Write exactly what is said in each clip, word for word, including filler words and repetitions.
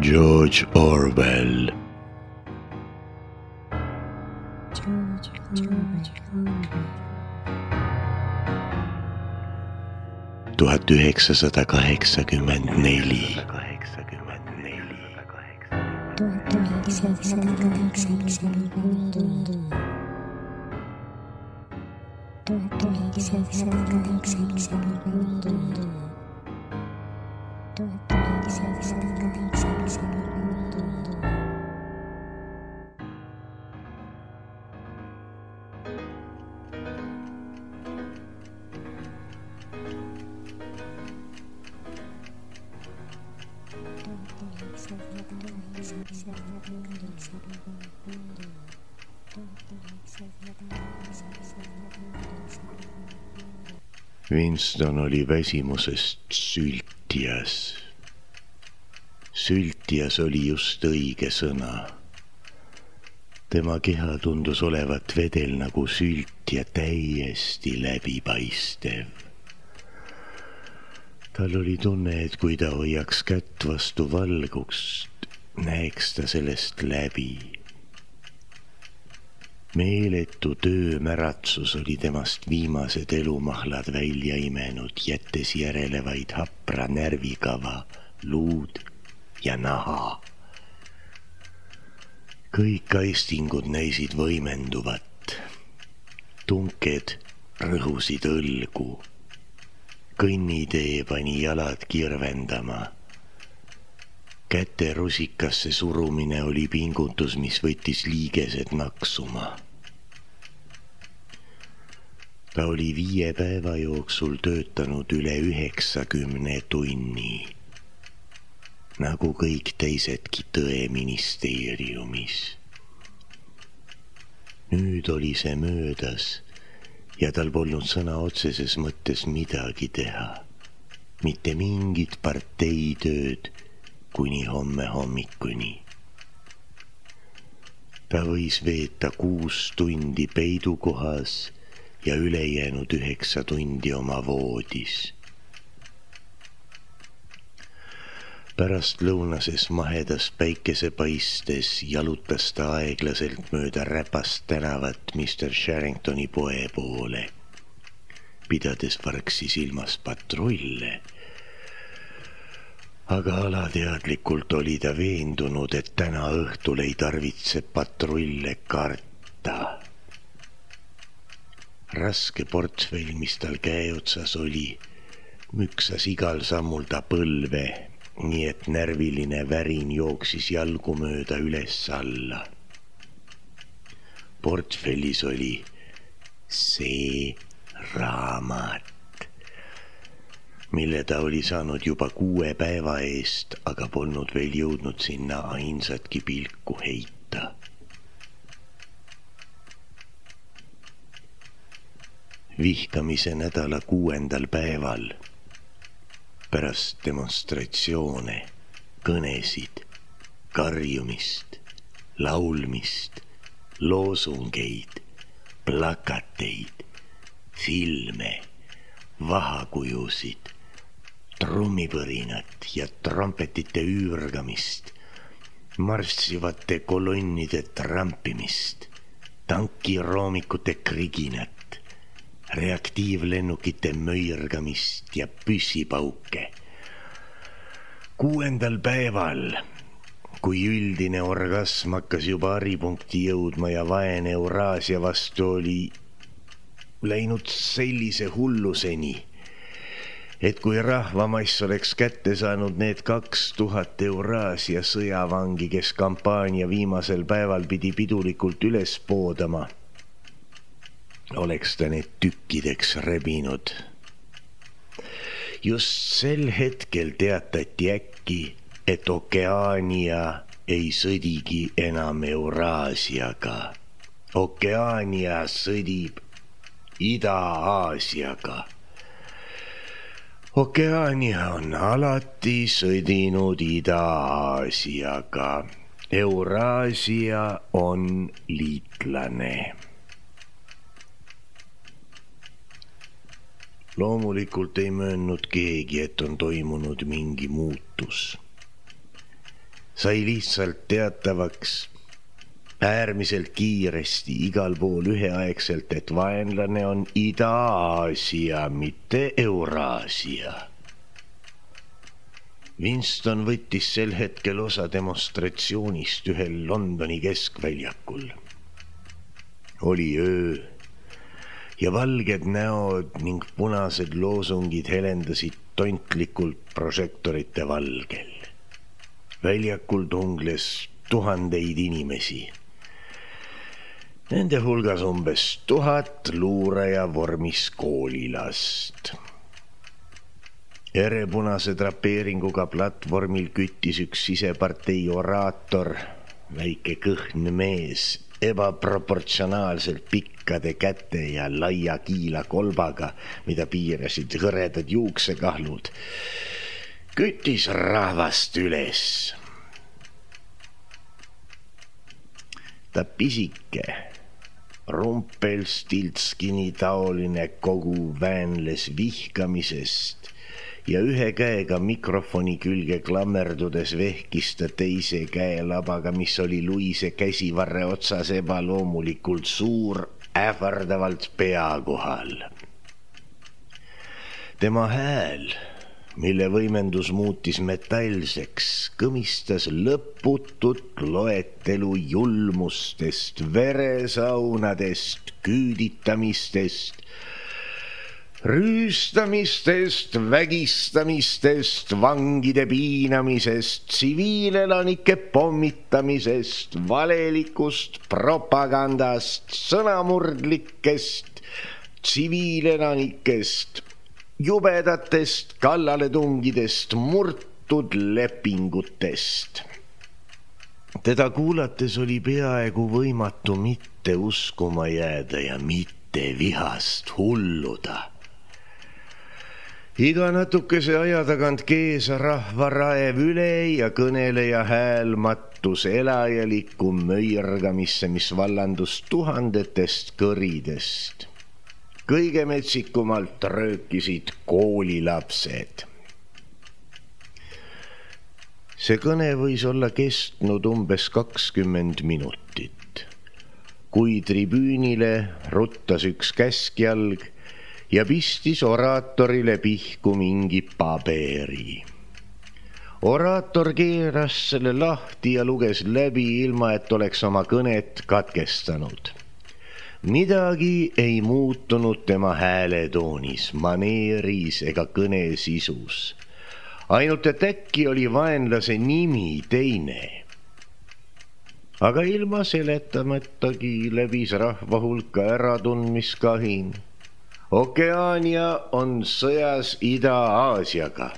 George Orwell. tuhat üheksasada kaheksakümmend neli. Winston oli väsimusest sültjas. Sültjas oli just õige sõna. Tema keha tundus olevat vedel nagu sült ja täiesti läbipaistev. Tal oli tunne, et kui ta hoiaks kätt vastu valgust, näeks ta sellest läbi. Meeletu töömäratsus oli temast viimased elumahlad välja imenud, jättes järele vaid hapra närvikava, luud ja naha. Kõik aistingud näisid võimenduvat. Tunked rõhusid õlgu. Kõnnitee pani jalad kirvendama. Käte rusikasse surumine oli pingutus, mis võttis liigesed naksuma. Ta oli viie päeva jooksul töötanud üle üheksakümne tunni, nagu kõik teisedki tõeministeeriumis. Nüüd oli see möödas ja tal polnud sõna otseses mõttes midagi teha. Mitte mingit parteitööd kuni homme hommikuni. Ta võis veeta kuus tundi peidukohas ja ülejäänud üheksa tundi oma voodis. Pärast lõunases mahedas päikesepaistes jalutas ta aeglaselt mööda räpast tänavat mister Sherringtoni poe poole, pidades vargsi silmas patrulle. Aga alateadlikult oli ta veendunud, et täna õhtul ei tarvitse patrulle karta. Raske portfell, mis tal käe otsas oli, müksas igal sammul ta põlve, nii et närviline värin jooksis jalgu mööda üles alla. Portfellis oli see raamat, mille ta oli saanud juba kuue päeva eest, aga polnud veel jõudnud sinna ainsatki pilku heita. Vihkamise nädala kuuendal päeval, pärast demonstratsioone, kõnesid, karjumist, laulmist, loosungeid, plakateid, filme, vahakujusid, trummipõrinat ja trompetite üürgamist, marssivate kolonnide trampimist, tankiroomikute kriginat, reaktiivlennukite möirgamist ja püssipauke. Kuuendal päeval, kui üldine orgasm hakkas juba haripunkti jõudma ja vaene Euraasia vastu oli läinud sellise hulluseni, et kui rahvamass oleks kätte saanud need kaks tuhat Euraasia sõjavangi, kes kampaania viimasel päeval pidi pidulikult üles poodama, oleks ta need tükkideks rebinud. Just sel hetkel teatati äkki, et Okeaania ei sõdigi enam Euraasiaga. Okeaania sõdib Ida-Aasiaga. Okeaania on alati sõdinud Ida-Aasiaga. Euraasia on liitlane. Loomulikult ei möönnud keegi, et on toimunud mingi muutus. sai lihtsalt teatavaks äärmiselt kiiresti igal pool üheaegselt, et vaenlane on Ida-Aasia, mitte Euraasia. Winston võttis sel hetkel osa demonstratsioonist ühel Londoni keskväljakul. Oli öö ja valged näod ning punased loosungid helendasid tontlikult prožektorite valgel. Väljakul tungles tuhandeid inimesi. Nende hulgas umbes tuhat luuraja vormis koolilast. Erepunase drapeeringuga platvormil küttis üks sisepartei oraator, väike kõhn mees, ebaproportsionaalselt pikkade käte ja laia kiila kolbaga, mida piirasid hõredad juuksekahlud, küttis rahvast üles. Ta pisike, Rumpelstiltskini taoline kogu väänles vihkamisest ja ühe käega mikrofoni külge klammerdudes vehkis ta teise käelabaga, mis oli Luise käsivarre otsas ebaloomulikult suur, ähvardavalt pea kohal. Tema hääl, mille võimendus muutis metallseks, kõmistas lõputut loetelu julmustest, veresaunadest, küüditamistest, rüüstamistest, vägistamistest, vangide piinamisest, tsiviilelanike pommitamisest, valelikust propagandast, sõnamurdlikest tsiviilelanikest, jubedatest kallaletungidest, murtud lepingutest. Teda kuulates oli peaaegu võimatu mitte uskuma jääda ja mitte vihast hulluda. Iga natukese aja tagant kees rahva raev üle ja kõneleja hääl mattus elajaliku möirgamisse, mis vallandus tuhandetest kõridest. Kõige metsikumalt röökisid koolilapsed. See kõne võis olla kestnud umbes kakskümmend minutit, kui tribüünile ruttas üks käskjalg ja pistis oraatorile pihku mingi paberi. Oraator keeras selle lahti ja luges läbi, ilma et oleks oma kõnet katkestanud. Midagi ei muutunud tema hääletoonis, maneeris ega kõne sisus. Ainult et äkki oli vaenlase nimi teine. Aga ilma seletamatagi läbis rahva hulka äratundmiskahin. Okeaania on sõjas Ida-Aasiaga.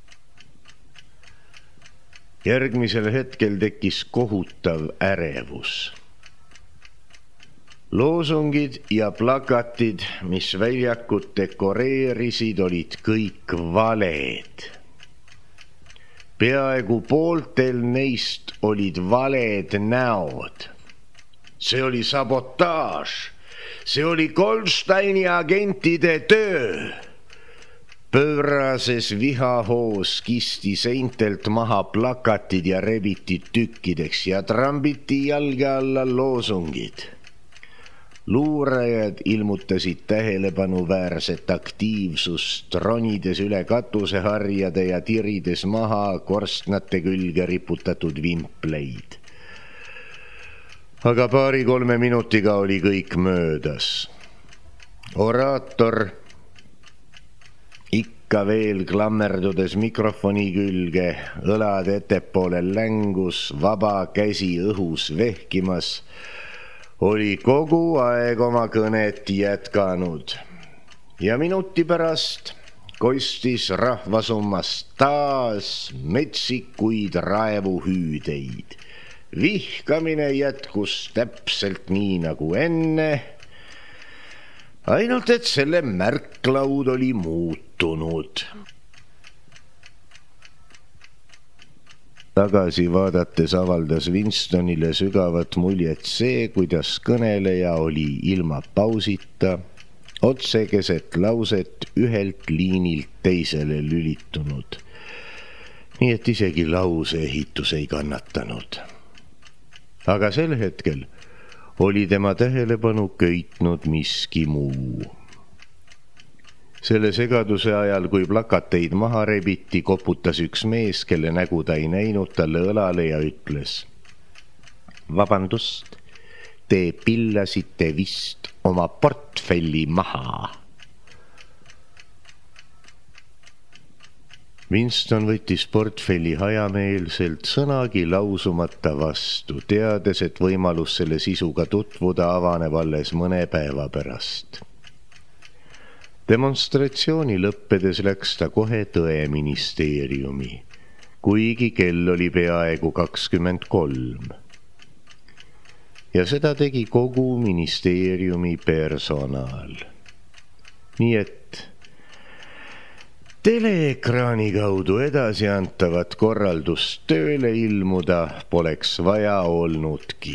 Järgmisel hetkel tekkis kohutav ärevus. Loosungid ja plakatid, mis väljakut dekoreerisid, olid kõik valed. Peaaegu pooltel neist olid valed näod. See oli sabotaaž. See oli Goldsteini agentide töö. Pöörases vihahoos kisti seintelt maha plakatid ja rebiti tükkideks ja trambiti jalge alla loosungid. Luurajad ilmutasid tähelepanuväärset aktiivsust, ronides üle katuseharjade ja tirides maha korstnate külge riputatud vimpleid. Aga paari-kolme minutiga oli kõik möödas. Oraator, ikka veel klammerdudes mikrofoni külge, õlad ettepoole längus, vaba käsi õhus vehkimas, oli kogu aeg oma kõnet jätkanud. Ja minuti pärast kostis rahvasummast taas metsikuid raevuhüüdeid. Vihkamine jätkus täpselt nii nagu enne, ainult et selle märklaud oli muutunud. Tagasi vaadates avaldas Winstonile sügavat muljet see, kuidas kõneleja oli ilma pausita, otse keset lauset ühelt liinilt teisele lülitunud. nii et isegi lause ehitus ei kannatanud. Aga sel hetkel oli tema tähelepanu köitnud miski muu. Selle segaduse ajal, kui plakateid maha rebiti, koputas üks mees, kelle nägu ta ei näinud talle õlale ja ütles: vabandust, te pillasite vist oma portfelli maha. Winston võttis portfelli hajameelselt, sõnagi lausumata vastu, teades, et võimalus selle sisuga tutvuda avaneb alles mõne päeva pärast. Demonstratsiooni lõppedes läks ta kohe tõeministeeriumi, kuigi kell oli peaaegu kakskümmend kolm. Ja seda tegi kogu ministeeriumi personaal. Nii et teleekraani kaudu edasi antavat korraldust tööle ilmuda poleks vaja olnudki.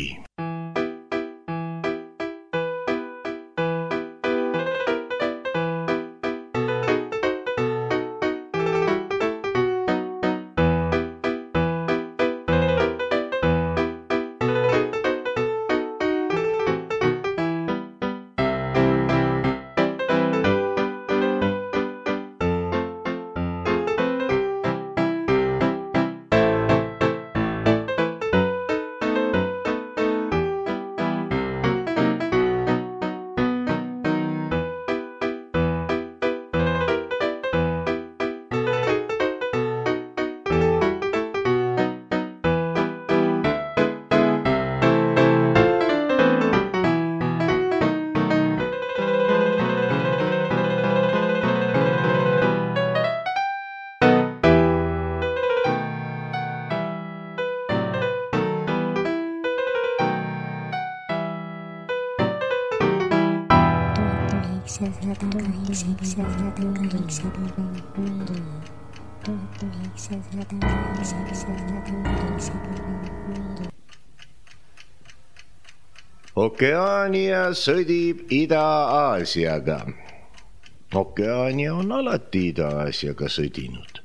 Okeaania sõdib Ida-Aasiaga. Okeaania on alati Ida-Aasiaga sõdinud.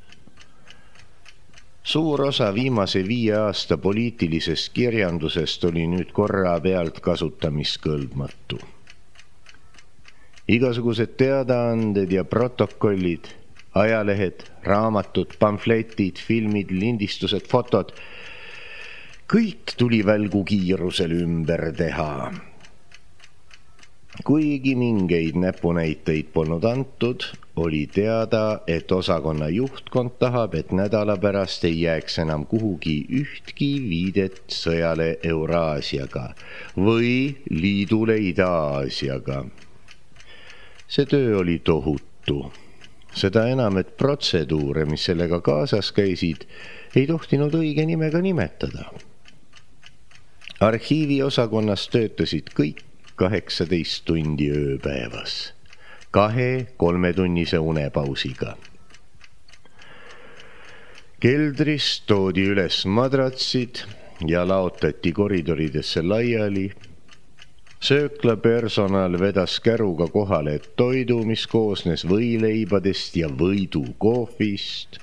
Suur osa viimase viie aasta poliitilisest kirjandusest oli nüüd korra pealt kasutamiskõlbmatu. Igasugused teadaanded ja protokollid, ajalehed, raamatud, pamfletid, filmid, lindistused, fotod, kõik tuli välgu kiirusel ümber teha. Kuigi mingeid näpunäiteid polnud antud, oli teada, et osakonna juhtkond tahab, et nädala pärast ei jääks enam kuhugi ühtki viidet sõjale Euraasiaga või liidule Ida-Aasiaga. See töö oli tohutu. Seda enam, et protseduure, mis sellega kaasas käisid, ei tohtinud õige nimega nimetada. Arhiiviosakonnas töötasid kõik kaheksateist tundi ööpäevas, kahe kolmetunnise unepausiga. Keldris toodi üles madratsid ja laotati koridoridesse laiali. Söökla personal vedas käruga kohale toidu, mis koosnes võileibadest ja võidukohvist.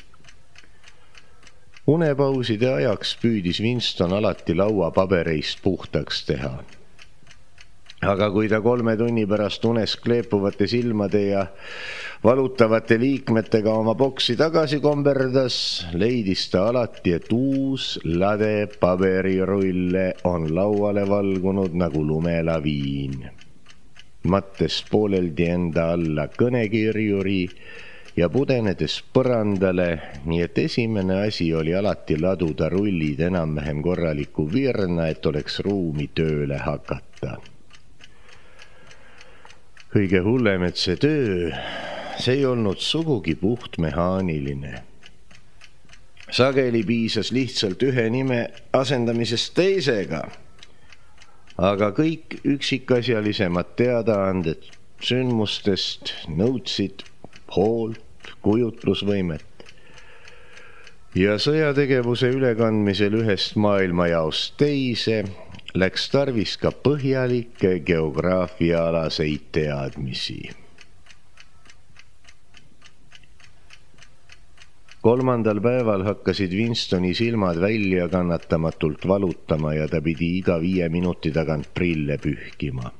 Unepauside ajaks püüdis Winston alati laua pabereist puhtaks teha. Aga kui ta kolme tunni pärast unes kleepuvate silmade ja valutavate liikmetega oma boksi tagasi komberdas, leidis ta alati, et uus lade paberirulle on lauale valgunud nagu lumelaviin. Mattes pooleldi enda alla kõnekirjuri ja pudenedes põrandale, nii et esimene asi oli alati laduda rullid enam-vähem korraliku virna, et oleks ruumi tööle hakata. Kõige hullem, et see töö, see ei olnud sugugi puht mehaaniline. Sageli piisas lihtsalt ühe nime asendamisest teisega, aga kõik üksikasjalisemad teadaanded sündmustest nõudsid hoolt, kujutlusvõimet ja sõjategevuse ülekandmisel ühest maailmajaost teise läks tarvis ka põhjalikke geograafiaalaseid teadmisi. Kolmandal päeval hakkasid Winstoni silmad välja kannatamatult valutama ja ta pidi iga viie minuti tagant prille pühkima.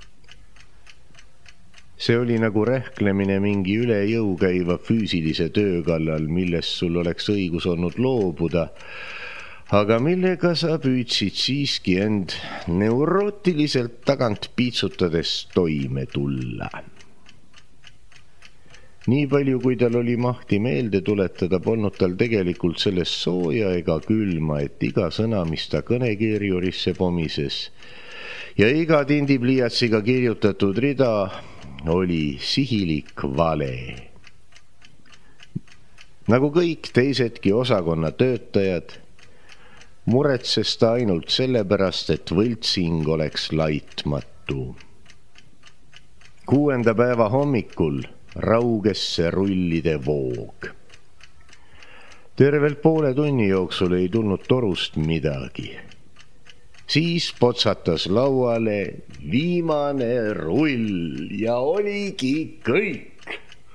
See oli nagu rähklemine mingi üle jõu käiva füüsilise töö kallal, millest sul oleks õigus olnud loobuda, aga millega sa püüdsid siiski end neurootiliselt tagant piitsutades toime tulla. Nii palju, kui tal oli mahti meelde tuletada, polnud tal tegelikult sellest sooja ega külma, et iga sõna, mis ta kõnekeerjurisse pomises ja iga tindipliiatsiga kirjutatud rida oli sihilik vale. Nagu kõik teisedki osakonna töötajad, muretses ta ainult sellepärast, et võltsing oleks laitmatu. Kuuenda päeva hommikul rauges see rullide voog. Tervelt poole tunni jooksul ei tulnud torust midagi. Siis potsatas lauale viimane rull ja oligi kõik.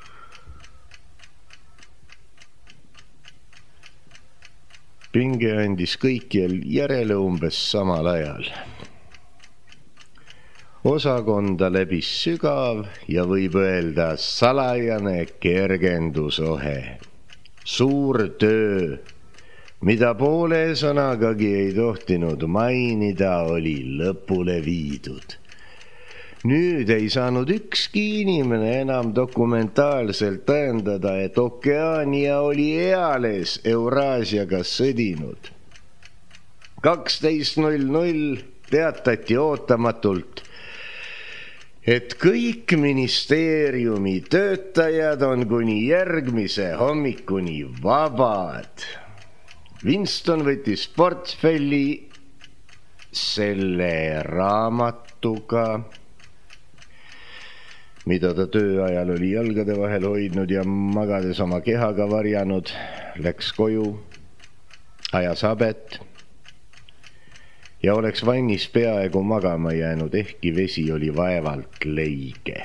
Pinge andis kõikjal järele umbes samal ajal. Osakonda läbis sügav ja võib öelda salajane kergendusohe. Suur töö, mida poole sõnagagi ei tohtinud mainida, oli lõpule viidud. Nüüd ei saanud ükski inimene enam dokumentaalselt tõendada, et Okeania oli eales Euraasiaga sõdinud. kaksteist null null teatati ootamatult, et kõik ministeeriumi töötajad on kuni järgmise hommikuni vabad. Winston võttis portfelli selle raamatuga, mida ta tööajal oli jalgade vahel hoidnud ja magades oma kehaga varjanud, läks koju, ajas habet ja oleks vannis peaaegu magama jäänud, ehkki vesi oli vaevalt leige.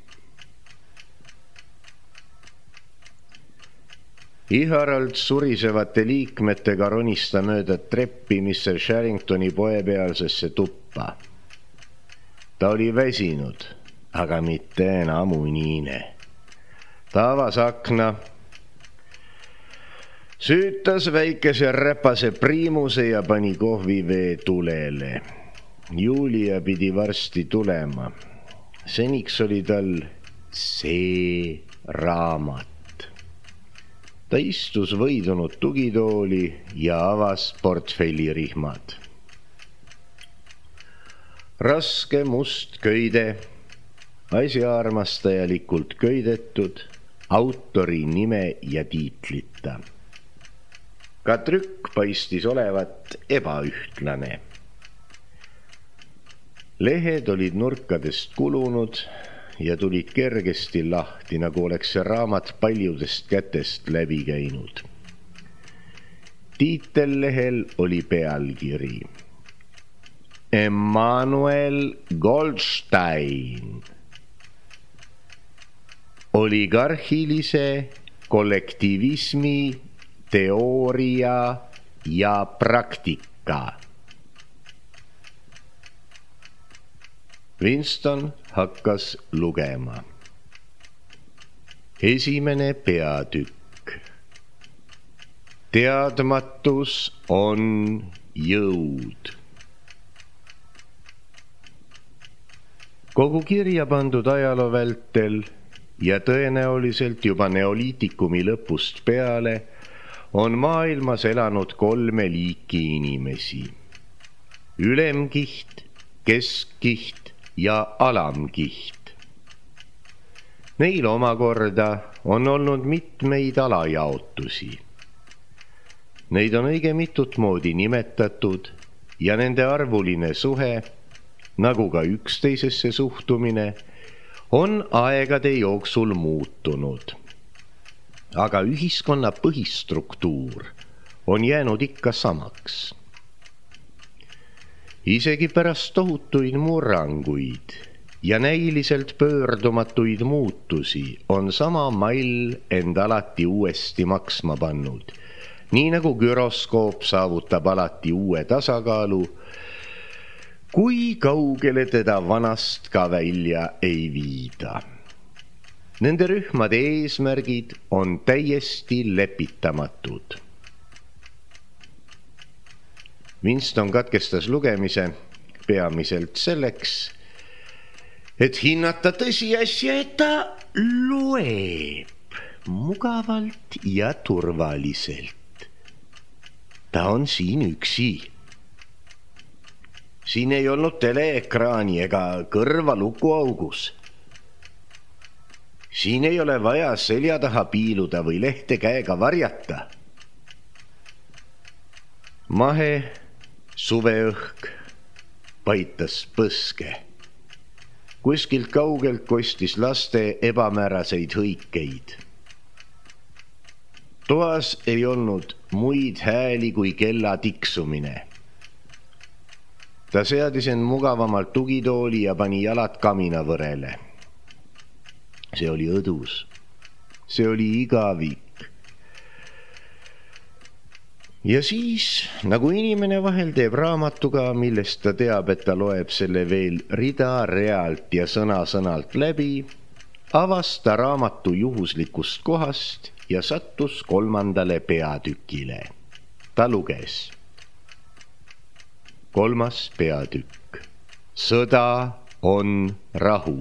Iharalt surisevate liikmetega ronista mööda treppi misser Sharringtoni poepealsesse tuppa. Ta oli väsinud, aga mitte enam unine. Ta avas akna, süütas väikese räpase priimuse ja pani kohvivee tulele. Julia pidi varsti tulema. Seniks oli tal see raamat. Ta istus võidunud tugitooli ja avas portfellirihmad. Raske must köide, asjaarmastajalikult köidetud, autori nime ja tiitlita. Ka trükk paistis olevat ebaühtlane. Lehed olid nurkadest kulunud ja tulid kergesti lahti, nagu oleks see raamat paljudest kätest läbi käinud. Tiitellehel oli pealkiri Emmanuel Goldstein, oligarhilise kollektivismi teooria ja praktika. Winston hakkas lugema. Esimene peatükk. Teadmatus on jõud. Kogu kirja pandud ajaloo vältel ja tõenäoliselt juba neoliitikumi lõpust peale on maailmas elanud kolme liiki inimesi. Ülemkiht, keskkiht ja alamkiht. Neil omakorda on olnud mitmeid alajaotusi. Neid on õige mitut moodi nimetatud ja nende arvuline suhe, nagu ka üksteisesse suhtumine, on aegade jooksul muutunud. Aga ühiskonna põhistruktuur on jäänud ikka samaks. Isegi pärast tohutuid murranguid ja näiliselt pöördumatuid muutusi on sama mall end alati uuesti maksma pannud, nii nagu güroskoop saavutab alati uue tasakaalu, kui kaugele teda vanast ka välja ei viida. Nende rühmade eesmärgid on täiesti lepitamatud. Winston katkestas lugemise peamiselt selleks, et hinnata tõsiasja, et ta loeb mugavalt ja turvaliselt. Ta on siin üksi. Siin ei olnud teleekraani ega kõrva lukuaugus. Siin ei ole vaja selja taha piiluda või lehte käega varjata. Mahe suveõhk paitas põske. Kuskilt kaugelt kostis laste ebamääraseid hõikeid. Toas ei olnud muid hääli kui kella tiksumine. Ta seadis end mugavamalt tugitooli ja pani jalad kaminavõrele. See oli õdus. See oli igavik. Ja siis, nagu inimene vahel teeb raamatuga, millest ta teab, et ta loeb selle veel rida realt ja sõna-sõnalt läbi, avas ta raamatu juhuslikust kohast ja sattus kolmandale peatükile. Ta luges. Kolmas peatükk. Sõda on rahu.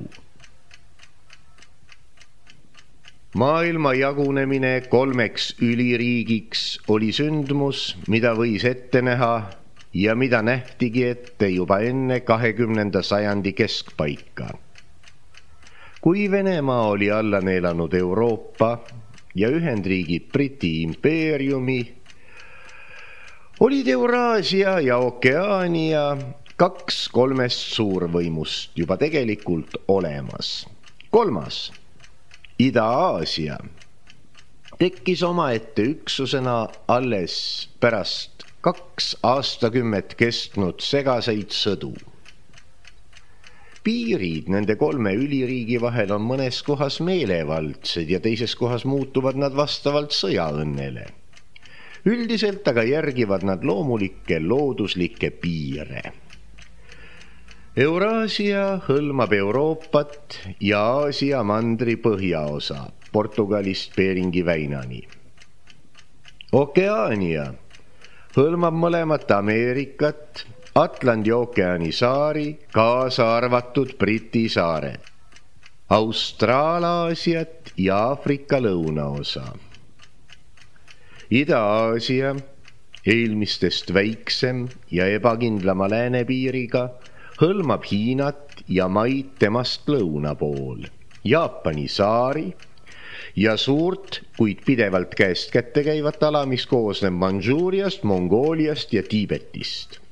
Maailma jagunemine kolmeks üliriigiks oli sündmus, mida võis ette näha ja mida nähtigi ette juba enne kahekümnenda sajandi keskpaika. Kui Venemaa oli alla neelanud Euroopa ja Ühendriigid Briti impeeriumi, olid Euraasia ja Okeaania kaks kolmest suurvõimust juba tegelikult olemas. Kolmas, Ida-Aasia, tekkis omaette üksusena alles pärast kaks aastakümmet kestnud segaseid sõdu. Piirid nende kolme üliriigi vahel on mõnes kohas meelevaldsed ja teises kohas muutuvad nad vastavalt sõjaõnnele. Üldiselt aga järgivad nad loomulikke looduslikke piire. Euraasia hõlmab Euroopat ja Aasia mandri põhjaosa, Portugalist Beringi väinani. Okeaania hõlmab mõlemat Ameerikat, Atlandi ookeani saari, kaasa arvatud Briti saared, Austraalaasiat ja Aafrika lõunaosa. Ida-Aasia, eelmistest väiksem ja ebakindlama läänepiiriga, hõlmab Hiinat ja maid temast lõuna pool, Jaapani saari ja suurt, kuid pidevalt käest kätte käivat ala, mis koosneb Mandžuuriast, Mongooliast ja Tiibetist.